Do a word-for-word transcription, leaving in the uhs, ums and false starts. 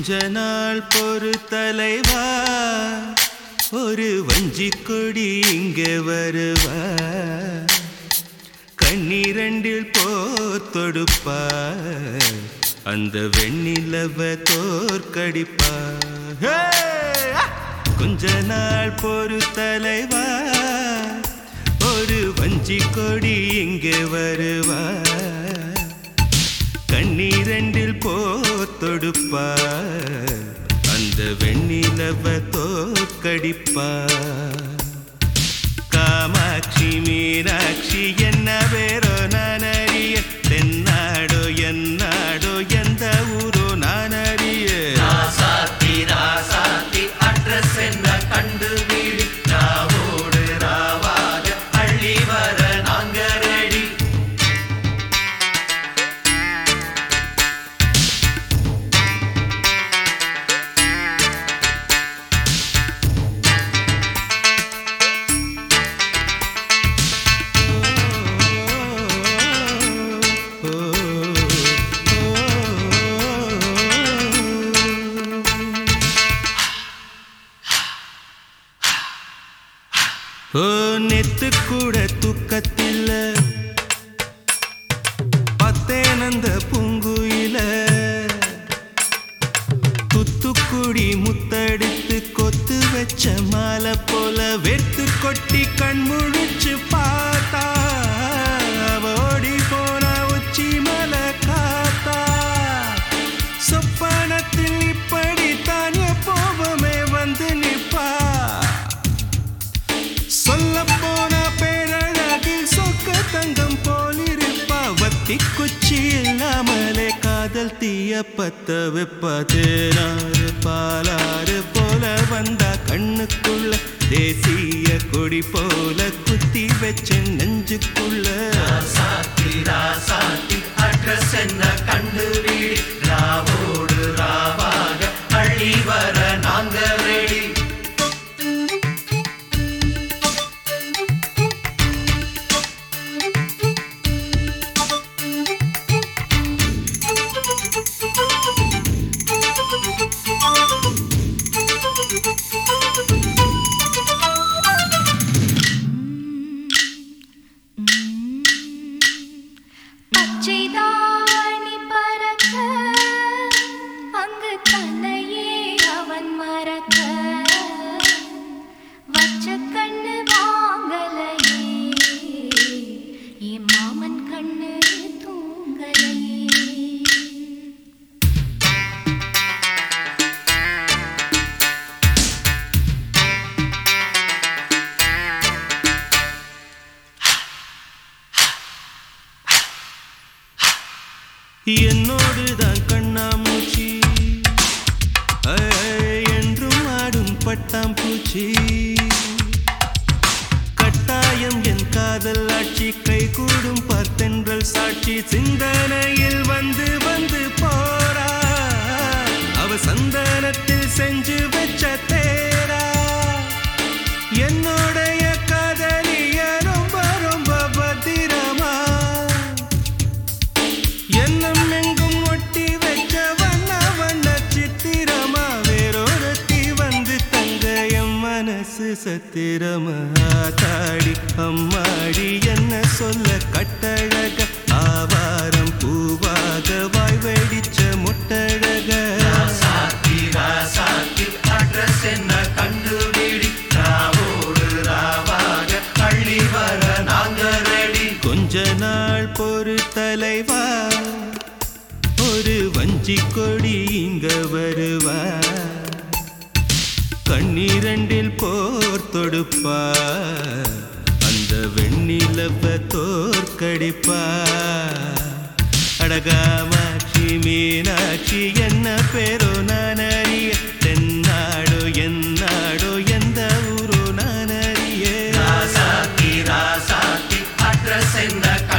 கொஞ்ச நாள் பொறு தலைவா, ஒரு வஞ்சி கொடி இங்கே வருவா, கண்ணீரண்டில் போர் தொடுப்பா, அந்த வெண்ணிலவ தோற்கடிப்பா. கொஞ்ச நாள் பொறு தலைவா, ஒரு வஞ்சி கொடி இங்கே வருவா, கண்ணீரண்டில் போர் தொடுப்பா, அந்த வெண்ணிலவ தோற்கடிப்பா. காமாட்சி மீனாட்சி என்ன பேரோ நான் அறிய, தென்னாடோ என்னாடோ எந்த ஊரோ நான் அறிய. ராசாத்தி ராசாத்தி அட்ரஸ் என்ன கண்டு வீடு, ராவோடு ராவாக அள்ளி வர நாங்க ரெடி. ஓ நெத்து கூட தூக்கத்தில்ல, பத்தேனந்த பூங்குயில, துத்துக்குடி முத்தடித்து கொத்து வச்ச மாலை போல வெத்து கொட்டி கண் முழிச்சு பார்த்தா, ஓடி போன உச்சி மலை காத்தா. சொப்பனத்தில் இப்படி தான் எப்போவுமே வந்து நிப்பா, சொல்ல போன பேரழகில் சொக்க தங்கம் போலிருப்பா. வத்தி குச்சி இல்லாமலே காதல் தீய பத்த வெப்பா. தேனாறு பாலாறு போல வந்தா கண்ணுக்குள்ள, தேசிய கொடி போல குத்தி வச்ச நெஞ்சுக்குள்ள. ராசாத்தி ராசாத்தி அட்ரஸ் என்ன கண்டு வீடு, ராவோடு ராவாக அள்ளி வர நாங்க ரெடி. பச்சைதாணி பறக்க, அங்கு தன்னையே அவன் மறக்க, வச்ச கண்ணு வாங்கலையே, என் மாமன் கண்ணு தூங்கலையே. என்னோடுதான் கண்ணாமூச்சி, என்றும் ஆடும் பட்டாம்பூச்சி, கட்டாயம் என் காதல் ஆட்சி, கை கூடும் பார்த்தென்றல் சாட்சி, சிந்தனையில் வந்து வந்து போரா, அவ சந்தனத்தில் செஞ்சு வச்ச தேரா. என்னுடைய காதலிய ரொம்ப ரொம்ப பத்திரமா, என்னம் எங்கும் ஒட்டி வச்ச வண்ண வண்ண சித்திரமா, வேறொருத்தி வந்து தங்க என் மனசு சத்திரமா. தாடி அம்மாடி என்ன சொல்ல கட்டழக, ஆவாரம் பூவாக வாய் வெடிச்ச முட்டழக. ராசாத்தி ராசாத்தி அட்ரஸ் என்ன கண்டு வீடு, ராவோடு ராவாக அள்ளி வர நாங்க ரெடி. கொஞ்ச நாள் பொறு தலைவா, ஒரு வஞ்சி கொடி இங்க வருவா, கண்ணீரண்டில் போர் தொடுப்பா, அந்த வெண்ணிலவ தோற்கடிப்பா. அடகாமாட்சி மீனாட்சி என்ன பேரோ நான் அறிய, தென்னாடோ என்னாடோ எந்த ஊரோ நான் அறிய. ராசாத்தி ராசாத்தி அட்ரஸ் என்ன